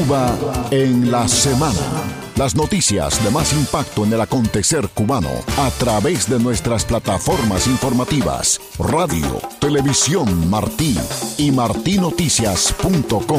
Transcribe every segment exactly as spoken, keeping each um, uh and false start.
Cuba en la semana. Las noticias de más impacto en el acontecer cubano a través de nuestras plataformas informativas, radio, televisión Martí y martí noticias punto com.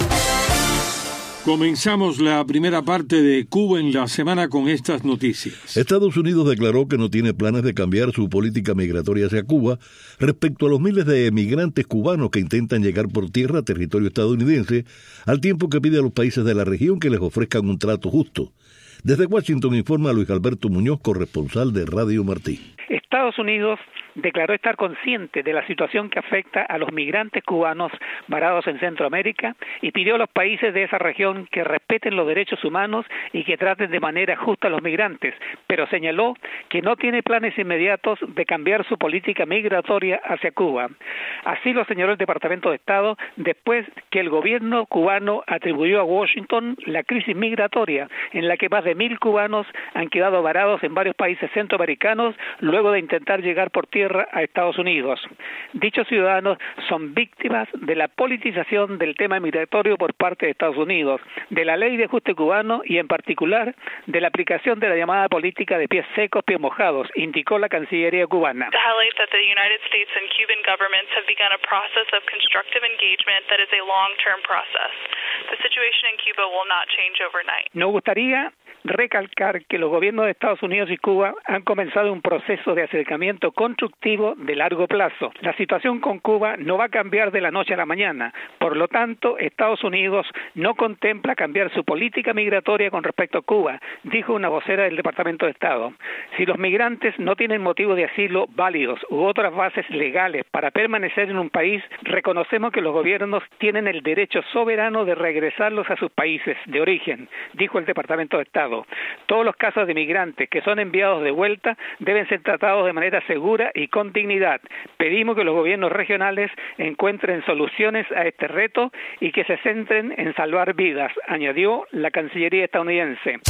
Comenzamos la primera parte de Cuba en la semana con estas noticias. Estados Unidos declaró que no tiene planes de cambiar su política migratoria hacia Cuba respecto a los miles de emigrantes cubanos que intentan llegar por tierra a territorio estadounidense, al tiempo que pide a los países de la región que les ofrezcan un trato justo. Desde Washington informa Luis Alberto Muñoz, corresponsal de Radio Martí. Estados Unidos declaró estar consciente de la situación que afecta a los migrantes cubanos varados en Centroamérica y pidió a los países de esa región que respeten los derechos humanos y que traten de manera justa a los migrantes, pero señaló que no tiene planes inmediatos de cambiar su política migratoria hacia Cuba. Así lo señaló el Departamento de Estado después que el gobierno cubano atribuyó a Washington la crisis migratoria en la que más de mil cubanos han quedado varados en varios países centroamericanos luego de intentar llegar por tierra a Estados Unidos. Dichos ciudadanos son víctimas de la politización del tema migratorio por parte de Estados Unidos, de la ley de ajuste cubano y en particular de la aplicación de la llamada política de pies secos, pies mojados, indicó la Cancillería cubana. To highlight that the United States and Cuban governments have begun a process of constructive engagement that is a long-term process. The situation in Cuba will not change overnight. Nos gustaría recalcar que los gobiernos de Estados Unidos y Cuba han comenzado un proceso de acercamiento constructivo de largo plazo. La situación con Cuba no va a cambiar de la noche a la mañana. Por lo tanto, Estados Unidos no contempla cambiar su política migratoria con respecto a Cuba, dijo una vocera del Departamento de Estado. Si los migrantes no tienen motivos de asilo válidos u otras bases legales para permanecer en un país, reconocemos que los gobiernos tienen el derecho soberano de regresarlos a sus países de origen, dijo el Departamento de Estado. Todos los casos de migrantes que son enviados de vuelta deben ser tratados de manera segura y con dignidad. Pedimos que los gobiernos regionales encuentren soluciones a este reto y que se centren en salvar vidas, añadió la Cancillería estadounidense.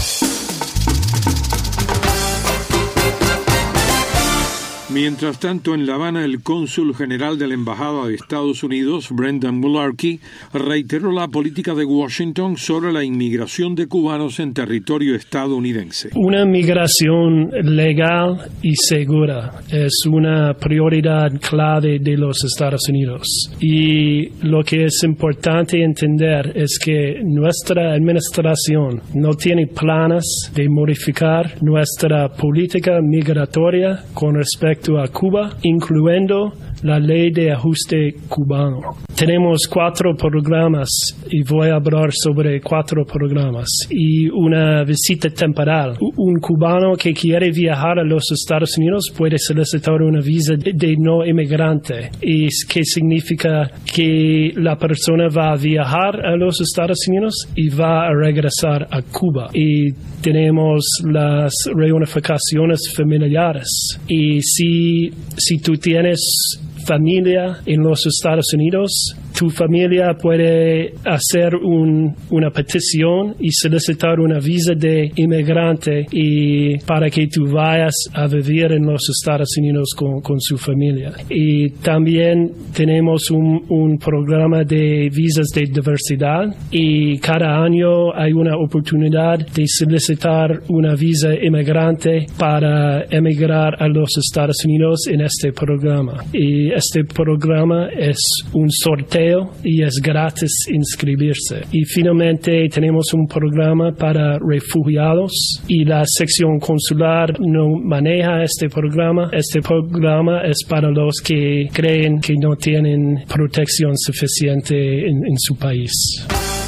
Mientras tanto, en La Habana, el cónsul general de la Embajada de Estados Unidos, Brendan Mularkey, reiteró la política de Washington sobre la inmigración de cubanos en territorio estadounidense. Una migración legal y segura es una prioridad clave de los Estados Unidos. Y lo que es importante entender es que nuestra administración no tiene planes de modificar nuestra política migratoria con respecto a Cuba, incluyendo la ley de ajuste cubano. Tenemos cuatro programas y voy a hablar sobre cuatro programas y una visita temporal. Un cubano que quiere viajar a los Estados Unidos puede solicitar una visa de, de no inmigrante, y que significa que la persona va a viajar a los Estados Unidos y va a regresar a Cuba. Y tenemos las reunificaciones familiares. Y si, si tú tienes familia en los Estados Unidos, tu familia puede hacer un, una petición y solicitar una visa de inmigrante y para que tú vayas a vivir en los Estados Unidos con, con su familia. Y también tenemos un, un programa de visas de diversidad y cada año hay una oportunidad de solicitar una visa inmigrante para emigrar a los Estados Unidos en este programa. Y este programa es un sorteo y es gratis inscribirse. Y finalmente tenemos un programa para refugiados y la sección consular no maneja este programa. Este programa es para los que creen que no tienen protección suficiente en, en su país.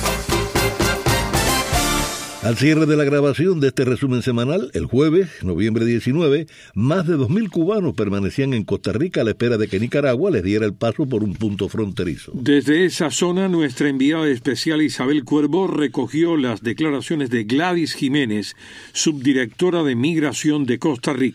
Al cierre de la grabación de este resumen semanal, el jueves, noviembre diecinueve, más de dos mil cubanos permanecían en Costa Rica a la espera de que Nicaragua les diera el paso por un punto fronterizo. Desde esa zona, nuestra enviada especial Isabel Cuervo recogió las declaraciones de Gladys Jiménez, subdirectora de Migración de Costa Rica.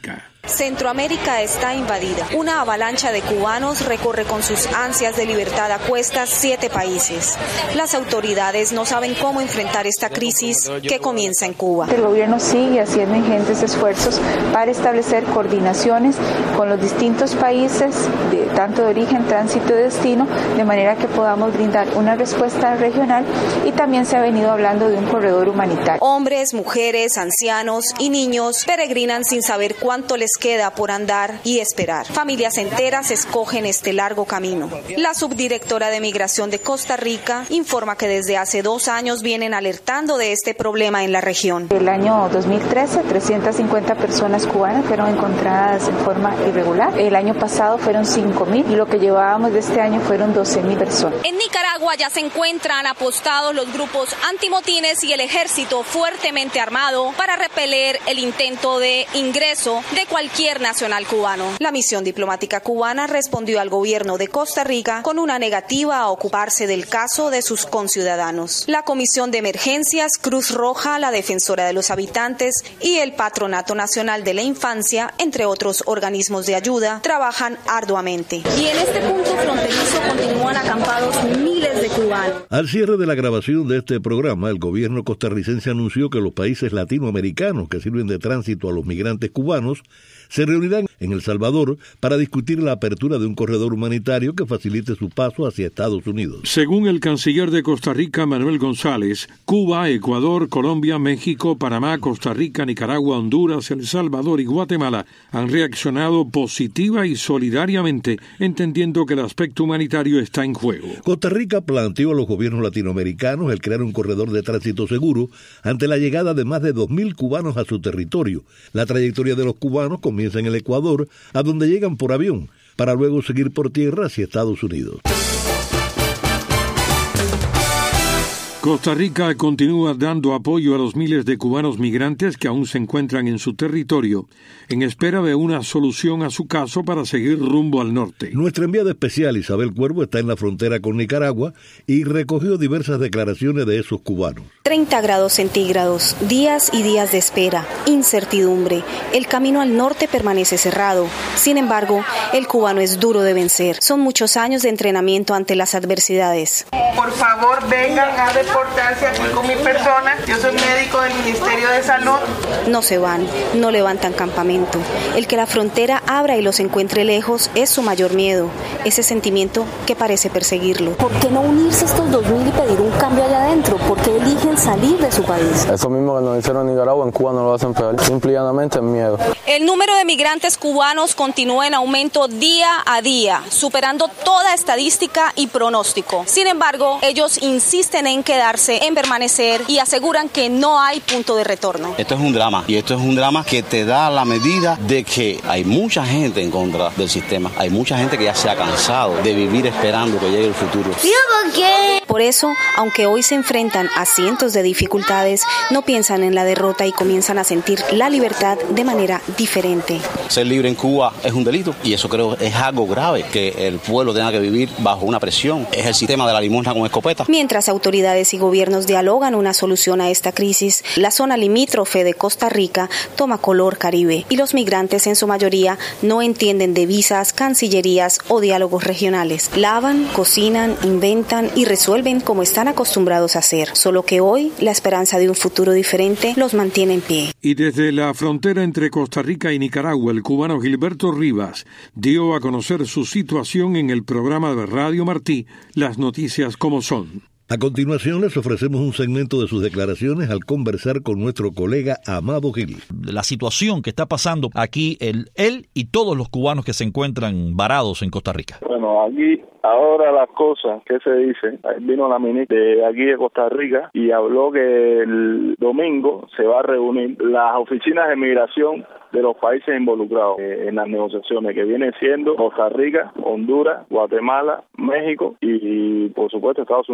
Centroamérica está invadida. Una avalancha de cubanos recorre con sus ansias de libertad a cuestas siete países. Las autoridades no saben cómo enfrentar esta crisis que comienza en Cuba. El gobierno sigue haciendo ingentes esfuerzos para establecer coordinaciones con los distintos países, de, tanto de origen, tránsito y destino, de manera que podamos brindar una respuesta regional, y también se ha venido hablando de un corredor humanitario. Hombres, mujeres, ancianos y niños peregrinan sin saber cuánto les queda por andar y esperar. Familias enteras escogen este largo camino. La subdirectora de Migración de Costa Rica informa que desde hace dos años vienen alertando de este problema en la región. El año dos mil trece, trescientas cincuenta personas cubanas fueron encontradas en forma irregular. El año pasado fueron cinco mil y lo que llevábamos de este año fueron doce mil personas. En Nicaragua ya se encuentran apostados los grupos antimotines y el ejército fuertemente armado para repeler el intento de ingreso de cualquier nacional cubano. La misión diplomática cubana respondió al gobierno de Costa Rica con una negativa a ocuparse del caso de sus conciudadanos. La Comisión de Emergencias, Cruz Roja, la Defensora de los Habitantes y el Patronato Nacional de la Infancia, entre otros organismos de ayuda, trabajan arduamente. Y en este punto fronterizo continúan acampados miles de cubanos. Al cierre de la grabación de este programa, el gobierno costarricense anunció que los países latinoamericanos que sirven de tránsito a los migrantes cubanos se reunirán en El Salvador para discutir la apertura de un corredor humanitario que facilite su paso hacia Estados Unidos. Según el canciller de Costa Rica, Manuel González, Cuba, Ecuador, Colombia, México, Panamá, Costa Rica, Nicaragua, Honduras, El Salvador y Guatemala han reaccionado positiva y solidariamente, entendiendo que el aspecto humanitario está en juego. Costa Rica planteó a los gobiernos latinoamericanos el crear un corredor de tránsito seguro ante la llegada de más de dos mil cubanos a su territorio. La trayectoria de los cubanos comienza en el Ecuador, a donde llegan por avión, para luego seguir por tierra hacia Estados Unidos. Costa Rica continúa dando apoyo a los miles de cubanos migrantes que aún se encuentran en su territorio, en espera de una solución a su caso para seguir rumbo al norte. Nuestra enviada especial Isabel Cuervo está en la frontera con Nicaragua y recogió diversas declaraciones de esos cubanos. treinta grados centígrados, días y días de espera, incertidumbre. El camino al norte permanece cerrado. Sin embargo, el cubano es duro de vencer. Son muchos años de entrenamiento ante las adversidades. Por favor, vengan a reportarse aquí con mi persona. Yo soy médico del Ministerio de Salud. No se van, no levantan campamento. El que la frontera abra y los encuentre lejos es su mayor miedo, ese sentimiento que parece perseguirlo. ¿Por qué no unirse estos dos mil y pedir un cambio allá adentro? ¿Por qué eligen salir de su país? Eso mismo que nos hicieron en Nicaragua, en Cuba no lo hacen peor. Simple y llanamente el miedo. El número de migrantes cubanos continúa en aumento día a día, superando toda estadística y pronóstico. Sin embargo, ellos insisten en quedarse, en permanecer y aseguran que no hay punto de retorno. Esto es un drama y esto es un drama que te da la medida de que hay mucha gente en contra del sistema. Hay mucha gente que ya se ha cansado de vivir esperando que llegue el futuro. ¿Por qué? Por eso, aunque hoy se enfrentan a cientos de dificultades, no piensan en la derrota y comienzan a sentir la libertad de manera diferente. Ser libre en Cuba es un delito y eso creo es algo grave, que el pueblo tenga que vivir bajo una presión. Es el sistema de la limosna con escopeta. Mientras autoridades y gobiernos dialogan una solución a esta crisis, la zona limítrofe de Costa Rica toma color caribe y los migrantes en su mayoría no entienden de visas, cancillerías o diálogos regionales. Lavan, cocinan, inventan y resuelven como están acostumbrados a hacer, solo que hoy la esperanza de un futuro diferente los mantiene en pie. Y desde la frontera entre Costa Rica y Nicaragua, el cubano Gilberto Rivas dio a conocer su situación en el programa de Radio Martí, Las Noticias como Son. A continuación les ofrecemos un segmento de sus declaraciones al conversar con nuestro colega Amado Gil. La situación que está pasando aquí, el, él y todos los cubanos que se encuentran varados en Costa Rica. Bueno, aquí ahora las cosas que se dicen, vino la ministra de aquí de Costa Rica y habló que el domingo se va a reunir las oficinas de migración de los países involucrados eh, en las negociaciones, que vienen siendo Costa Rica, Honduras, Guatemala, México y, y por supuesto Estados Unidos, ¿no?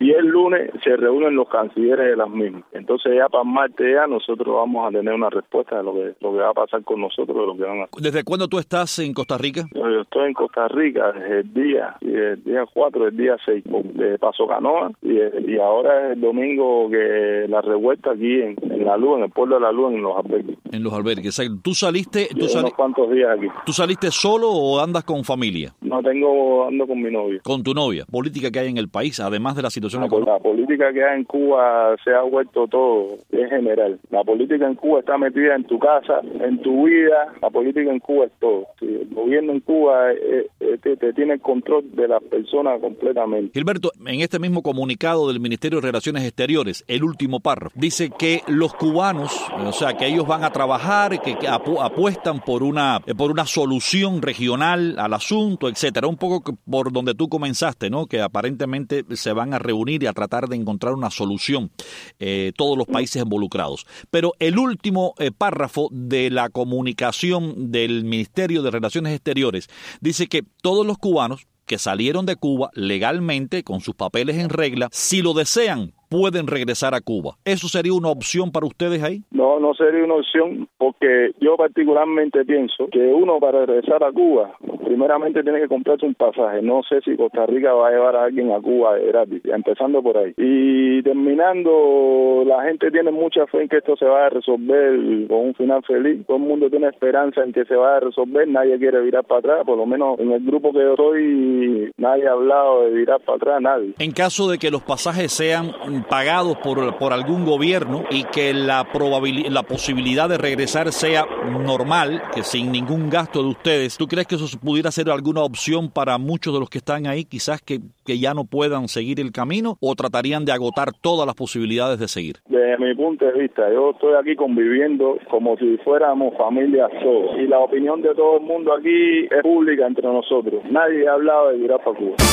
y el lunes se reúnen los cancilleres de las mismas. Entonces ya para el martes ya nosotros vamos a tener una respuesta de lo que, lo que va a pasar con nosotros, de lo que van a hacer. ¿Desde cuándo tú estás en Costa Rica? Yo, yo estoy en Costa Rica desde el día, desde el día cuatro, el día seis, de Paso Canoa, y, y ahora es el domingo que la revuelta aquí en, en La Luz, en el pueblo de La Luz, en los albergues. En los albergues, exacto. ¿Tú saliste? Tú sali- unos cuantos días aquí. ¿Tú saliste solo o andas con familia? No tengo, ando con mi novia. ¿Con tu novia? ¿Política que hay en el país, además de la situación La, económica? la política que hay en Cuba se ha vuelto todo, en general. La política en Cuba está metida en tu casa, en tu vida. La política en Cuba es todo. Sí, el gobierno en Cuba eh, eh, te, te tiene el control de las personas completamente. Gilberto, en este mismo comunicado del Ministerio de Relaciones Exteriores, el último párrafo, dice que los cubanos, o sea, que ellos van a trabajar, que, que apu- apuestan por una por una solución regional al asunto, etcétera. Un poco que por donde tú comenzaste, ¿no? Que aparentemente se van a reunir y a tratar de encontrar una solución, eh, todos los países involucrados. Pero el último eh, párrafo de la comunicación del Ministerio de Relaciones Exteriores dice que todos los cubanos que salieron de Cuba legalmente, con sus papeles en regla, si lo desean, pueden regresar a Cuba. ¿Eso sería una opción para ustedes ahí? No, no sería una opción, porque yo particularmente pienso que uno para regresar a Cuba, primeramente tiene que comprarse un pasaje. No sé si Costa Rica va a llevar a alguien a Cuba de gratis, empezando por ahí. Y terminando, la gente tiene mucha fe en que esto se va a resolver con un final feliz. Todo el mundo tiene esperanza en que se va a resolver. Nadie quiere virar para atrás, por lo menos en el grupo que yo soy, nadie ha hablado de virar para atrás, nadie. En caso de que los pasajes sean pagados por, por algún gobierno y que la probabilidad, la posibilidad de regresar sea normal, que sin ningún gasto de ustedes, ¿tú crees que eso pudiera ser alguna opción para muchos de los que están ahí, quizás que, que ya no puedan seguir el camino, o tratarían de agotar todas las posibilidades de seguir? Desde mi punto de vista, yo estoy aquí conviviendo como si fuéramos familias todos, y la opinión de todo el mundo aquí es pública entre nosotros. Nadie ha hablado de virar para Cuba.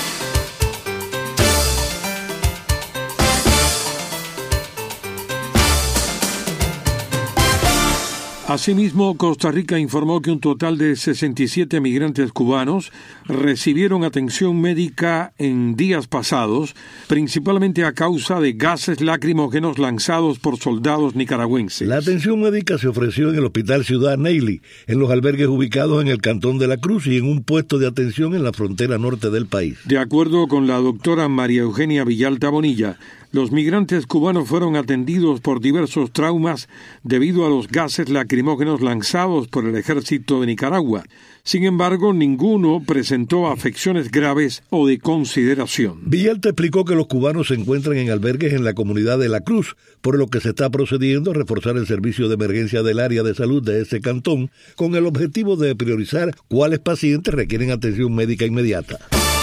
Asimismo, Costa Rica informó que un total de sesenta y siete migrantes cubanos recibieron atención médica en días pasados, principalmente a causa de gases lacrimógenos lanzados por soldados nicaragüenses. La atención médica se ofreció en el Hospital Ciudad Neily, en los albergues ubicados en el Cantón de la Cruz y en un puesto de atención en la frontera norte del país. De acuerdo con la doctora María Eugenia Villalta Bonilla, los migrantes cubanos fueron atendidos por diversos traumas debido a los gases lacrimógenos lanzados por el ejército de Nicaragua. Sin embargo, ninguno presentó afecciones graves o de consideración. Villalta explicó que los cubanos se encuentran en albergues en la comunidad de La Cruz, por lo que se está procediendo a reforzar el servicio de emergencia del área de salud de ese cantón, con el objetivo de priorizar cuáles pacientes requieren atención médica inmediata.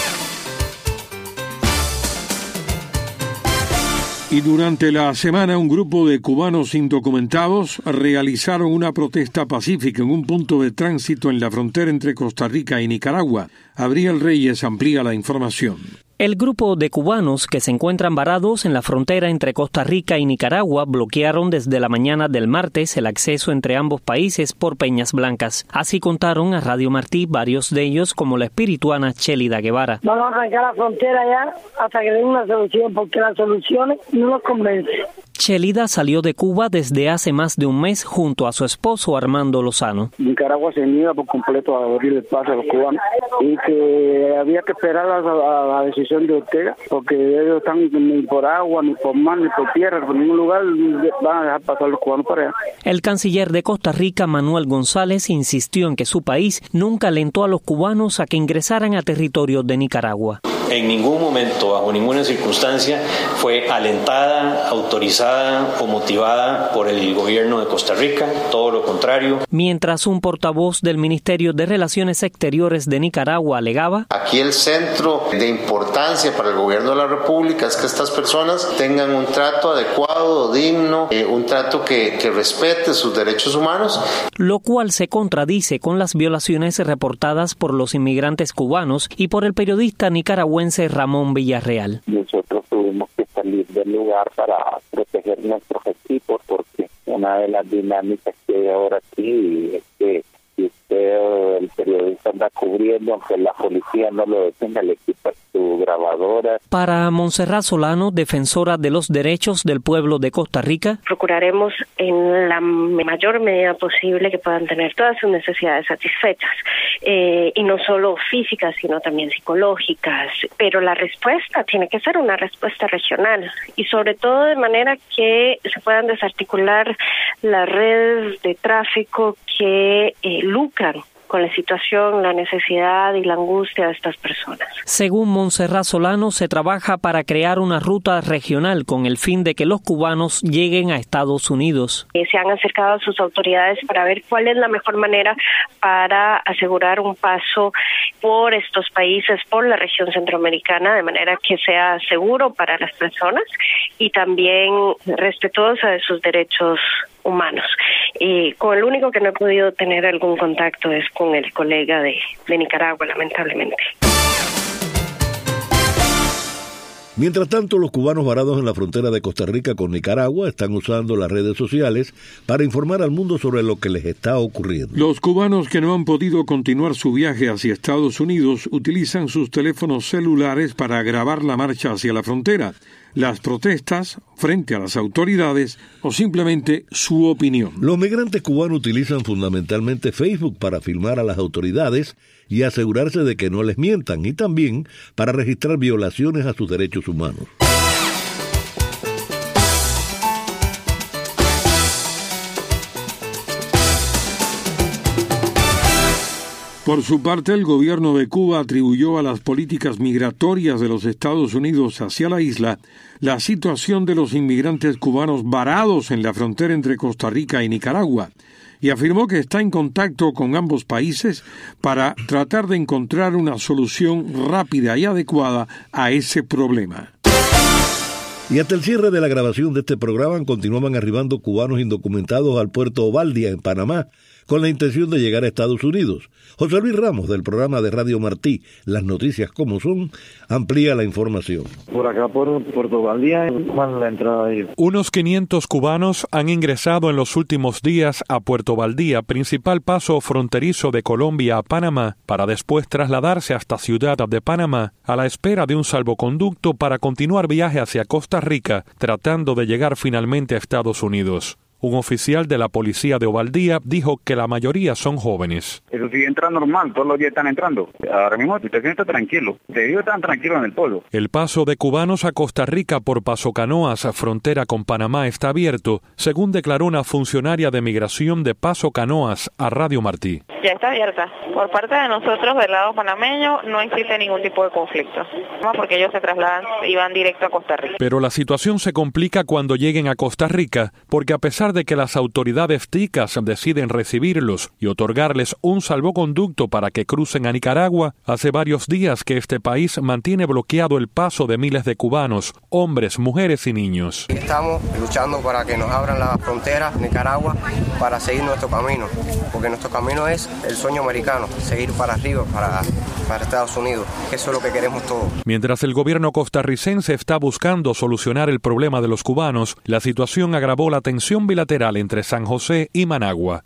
Y durante la semana, un grupo de cubanos indocumentados realizaron una protesta pacífica en un punto de tránsito en la frontera entre Costa Rica y Nicaragua. Abriel Reyes amplía la información. El grupo de cubanos que se encuentran varados en la frontera entre Costa Rica y Nicaragua bloquearon desde la mañana del martes el acceso entre ambos países por Peñas Blancas. Así contaron a Radio Martí varios de ellos, como la espirituana Chelida Guevara. Vamos a arrancar la frontera ya hasta que den una solución, porque las soluciones no nos convencen. Chelida salió de Cuba desde hace más de un mes junto a su esposo Armando Lozano. Nicaragua se niega por completo a abrir el paso a los cubanos y que había que esperar a la, a la decisión de Ortega, porque ellos están ni por agua, ni por mar, ni por tierra, por ningún lugar van a dejar pasar los cubanos para allá. El canciller de Costa Rica, Manuel González, insistió en que su país nunca alentó a los cubanos a que ingresaran a territorio de Nicaragua. En ningún momento, bajo ninguna circunstancia, fue alentada, autorizada o motivada por el gobierno de Costa Rica, todo lo contrario. Mientras un portavoz del Ministerio de Relaciones Exteriores de Nicaragua alegaba: aquí el centro de importancia para el gobierno de la República es que estas personas tengan un trato adecuado, digno, eh, un trato que, que respete sus derechos humanos. Lo cual se contradice con las violaciones reportadas por los inmigrantes cubanos y por el periodista nicaragüense Ramón Villarreal. Nosotros tuvimos que salir del lugar para proteger nuestros equipos, porque una de las dinámicas que hay ahora aquí es que si usted, el periodista, anda cubriendo, aunque la policía no lo detenga, el equipo estuvo su grabadora. Para Montserrat Solano, defensora de los derechos del pueblo de Costa Rica, procuraremos en la mayor medida posible que puedan tener todas sus necesidades satisfechas, eh, y no solo físicas, sino también psicológicas, pero la respuesta tiene que ser una respuesta regional y sobre todo de manera que se puedan desarticular las redes de tráfico que eh, lucran con la situación, la necesidad y la angustia de estas personas. Según Montserrat Solano, se trabaja para crear una ruta regional con el fin de que los cubanos lleguen a Estados Unidos. Eh, se han acercado a sus autoridades para ver cuál es la mejor manera para asegurar un paso por estos países, por la región centroamericana, de manera que sea seguro para las personas y también respetuosa de sus derechos humanos. Y con el único que no he podido tener algún contacto es con el colega de, de Nicaragua, lamentablemente. Mientras tanto, los cubanos varados en la frontera de Costa Rica con Nicaragua están usando las redes sociales para informar al mundo sobre lo que les está ocurriendo. Los cubanos que no han podido continuar su viaje hacia Estados Unidos utilizan sus teléfonos celulares para grabar la marcha hacia la frontera, las protestas frente a las autoridades o simplemente su opinión. Los migrantes cubanos utilizan fundamentalmente Facebook para filmar a las autoridades y asegurarse de que no les mientan, y también para registrar violaciones a sus derechos humanos. Por su parte, el gobierno de Cuba atribuyó a las políticas migratorias de los Estados Unidos hacia la isla la situación de los inmigrantes cubanos varados en la frontera entre Costa Rica y Nicaragua, y afirmó que está en contacto con ambos países para tratar de encontrar una solución rápida y adecuada a ese problema. Y hasta el cierre de la grabación de este programa continuaban arribando cubanos indocumentados al puerto Ovaldia, en Panamá, con la intención de llegar a Estados Unidos. José Luis Ramos, del programa de Radio Martí, Las Noticias Como Son, amplía la información. Por acá, por Puerto Valdía, ¿cuál es la entrada ahí? Unos quinientos cubanos han ingresado en los últimos días a Puerto Valdía, principal paso fronterizo de Colombia a Panamá, para después trasladarse hasta Ciudad de Panamá, a la espera de un salvoconducto para continuar viaje hacia Costa Rica, tratando de llegar finalmente a Estados Unidos. Un oficial de la policía de Ovaldía dijo que la mayoría son jóvenes. Eso sí entra normal, todos los días están entrando. Ahora mismo te sientes tranquilo, te digo están tranquilos en el pueblo. El paso de cubanos a Costa Rica por Paso Canoas, frontera con Panamá, está abierto, según declaró una funcionaria de migración de Paso Canoas a Radio Martí. Ya está abierta. Por parte de nosotros, del lado panameño, no existe ningún tipo de conflicto, porque ellos se trasladan y van directo a Costa Rica. Pero la situación se complica cuando lleguen a Costa Rica, porque a pesar de que las autoridades ticas deciden recibirlos y otorgarles un salvoconducto para que crucen a Nicaragua, hace varios días que este país mantiene bloqueado el paso de miles de cubanos, hombres, mujeres y niños. Estamos luchando para que nos abran la frontera Nicaragua para seguir nuestro camino, porque nuestro camino es el sueño americano, seguir para arriba, para, para Estados Unidos, que eso es lo que queremos todos. Mientras el gobierno costarricense está buscando solucionar el problema de los cubanos, la situación agravó la tensión bilateral entre San José y Managua.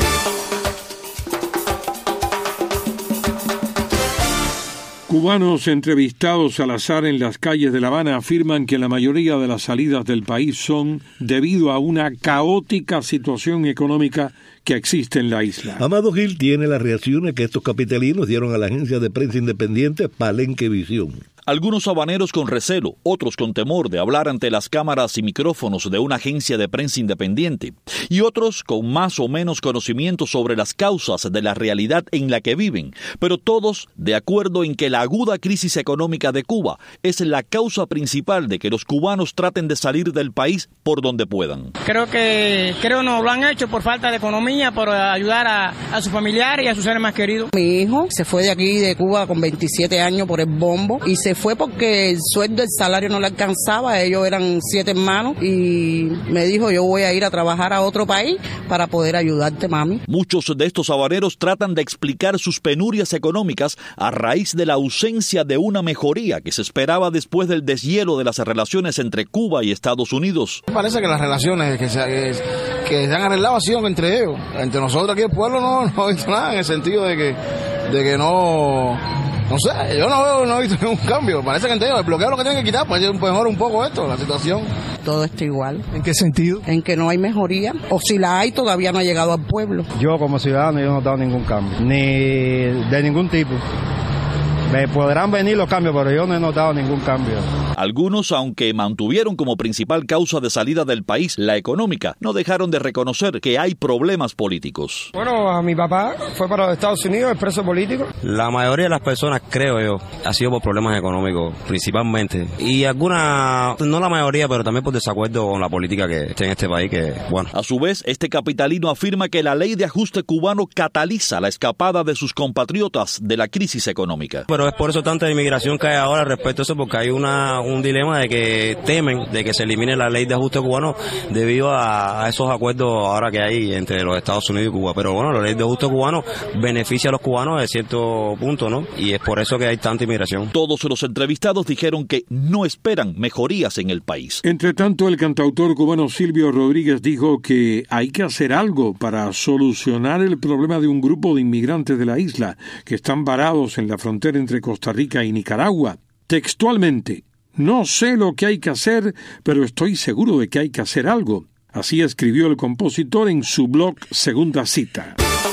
Cubanos entrevistados al azar en las calles de La Habana afirman que la mayoría de las salidas del país son debido a una caótica situación económica que existe en la isla. Amado Gil tiene las reacciones que estos capitalinos dieron a la agencia de prensa independiente Palenque Visión. Algunos habaneros con recelo, otros con temor de hablar ante las cámaras y micrófonos de una agencia de prensa independiente, y otros con más o menos conocimiento sobre las causas de la realidad en la que viven, pero todos de acuerdo en que la aguda crisis económica de Cuba es la causa principal de que los cubanos traten de salir del país por donde puedan. Creo que creo no lo han hecho por falta de economía, por ayudar a, a sus familiares y a sus seres más queridos. Mi hijo se fue de aquí de Cuba con veintisiete años por el bombo y se fue porque el sueldo, el salario no le alcanzaba. Ellos eran siete hermanos y me dijo: yo voy a ir a trabajar a otro país para poder ayudarte, mami. Muchos de estos habaneros tratan de explicar sus penurias económicas a raíz de la ausencia de una mejoría que se esperaba después del deshielo de las relaciones entre Cuba y Estados Unidos. Parece que las relaciones que se, que, que se han arreglado han sido entre ellos. Entre nosotros aquí el pueblo no, no ha visto nada, en el sentido de que, de que no... No sé, yo no veo, no he visto ningún cambio. Parece que el bloqueo lo que tienen que quitar para que mejore un poco esto, la situación. Todo está igual. ¿En qué sentido? En que no hay mejoría, o si la hay todavía no ha llegado al pueblo. Yo como ciudadano yo no he notado ningún cambio, ni de ningún tipo. Me podrán venir los cambios, pero yo no he notado ningún cambio. Algunos, aunque mantuvieron como principal causa de salida del país la económica, no dejaron de reconocer que hay problemas políticos. Bueno, a mi papá fue para los Estados Unidos, es preso político. La mayoría de las personas, creo yo, ha sido por problemas económicos, principalmente. Y algunas, no la mayoría, pero también por desacuerdo con la política que está en este país, que, bueno. A su vez, este capitalino afirma que la ley de ajuste cubano cataliza la escapada de sus compatriotas de la crisis económica. Pero es por eso tanta inmigración que hay ahora respecto a eso, porque hay una un dilema de que temen de que se elimine la ley de ajuste cubano debido a, a esos acuerdos ahora que hay entre los Estados Unidos y Cuba. Pero bueno, la ley de ajuste cubano beneficia a los cubanos de cierto punto, ¿no? Y es por eso que hay tanta inmigración. Todos los entrevistados dijeron que no esperan mejorías en el país. Entre tanto, el cantautor cubano Silvio Rodríguez dijo que hay que hacer algo para solucionar el problema de un grupo de inmigrantes de la isla que están varados en la frontera entre Costa Rica y Nicaragua. Textualmente: no sé lo que hay que hacer, pero estoy seguro de que hay que hacer algo. Así escribió el compositor en su blog Segunda Cita.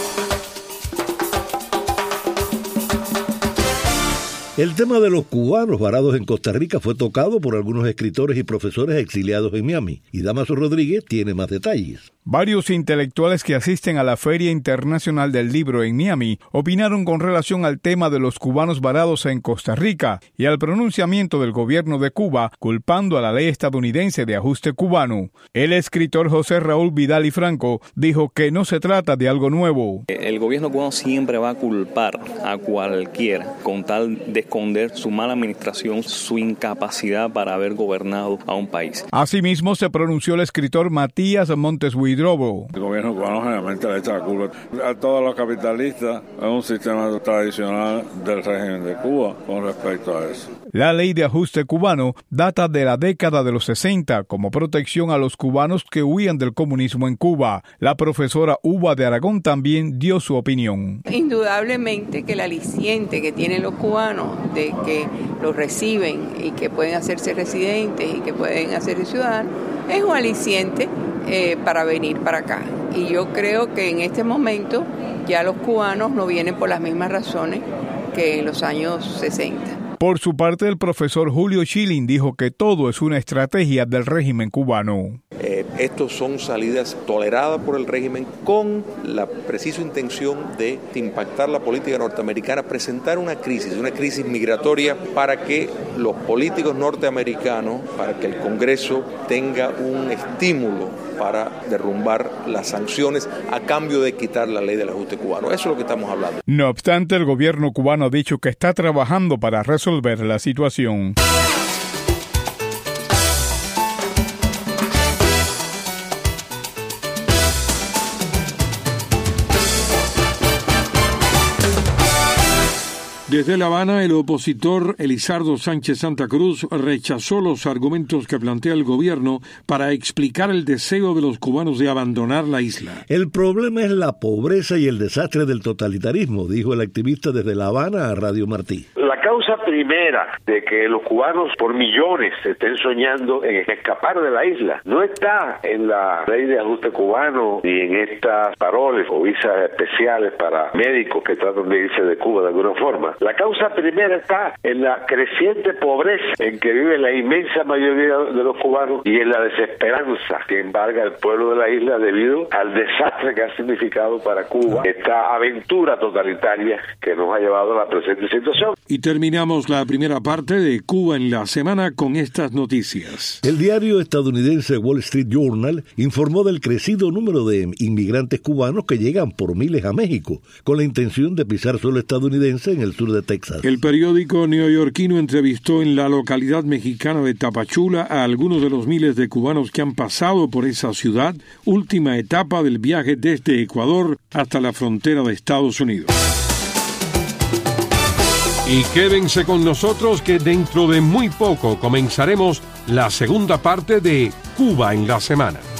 El tema de los cubanos varados en Costa Rica fue tocado por algunos escritores y profesores exiliados en Miami, y Damaso Rodríguez tiene más detalles. Varios intelectuales que asisten a la Feria Internacional del Libro en Miami opinaron con relación al tema de los cubanos varados en Costa Rica y al pronunciamiento del gobierno de Cuba culpando a la ley estadounidense de ajuste cubano. El escritor José Raúl Vidal y Franco dijo que no se trata de algo nuevo. El gobierno cubano siempre va a culpar a cualquiera con tal de esconder su mala administración, su incapacidad para haber gobernado a un país. Asimismo, se pronunció el escritor Matías Montes Huidrobo. El gobierno cubano generalmente le echa la culpa a todos los capitalistas a un sistema tradicional del régimen de Cuba con respecto a eso. La ley de ajuste cubano data de la década de los sesenta como protección a los cubanos que huían del comunismo en Cuba. La profesora Uva de Aragón también dio su opinión. Indudablemente que el aliciente que tienen los cubanos de que los reciben y que pueden hacerse residentes y que pueden hacerse ciudadanos es un aliciente eh, para venir para acá. Y yo creo que en este momento ya los cubanos no vienen por las mismas razones que en los años sesenta. Por su parte, el profesor Julio Schilling dijo que todo es una estrategia del régimen cubano. Eh, estos son salidas toleradas por el régimen con la precisa intención de impactar la política norteamericana, presentar una crisis, una crisis migratoria para que los políticos norteamericanos, para que el Congreso tenga un estímulo para derrumbar las sanciones a cambio de quitar la ley del ajuste cubano. Eso es lo que estamos hablando. No obstante, el gobierno cubano ha dicho que está trabajando para resolver la situación. Desde La Habana, el opositor Elizardo Sánchez Santa Cruz rechazó los argumentos que plantea el gobierno para explicar el deseo de los cubanos de abandonar la isla. El problema es la pobreza y el desastre del totalitarismo, dijo el activista desde La Habana a Radio Martí. La causa primera de que los cubanos por millones estén soñando en escapar de la isla no está en la ley de ajuste cubano ni en estas paroles o visas especiales para médicos que tratan de irse de Cuba de alguna forma. La causa primera está en la creciente pobreza en que vive la inmensa mayoría de los cubanos y en la desesperanza que embarga el pueblo de la isla debido al desastre que ha significado para Cuba esta aventura totalitaria que nos ha llevado a la presente situación. Y terminamos la primera parte de Cuba en la semana con estas noticias. El diario estadounidense Wall Street Journal informó del crecido número de inmigrantes cubanos que llegan por miles a México, con la intención de pisar suelo estadounidense en el sur de Texas. El periódico neoyorquino entrevistó en la localidad mexicana de Tapachula a algunos de los miles de cubanos que han pasado por esa ciudad, última etapa del viaje desde Ecuador hasta la frontera de Estados Unidos. Y quédense con nosotros que dentro de muy poco comenzaremos la segunda parte de Cuba en la semana.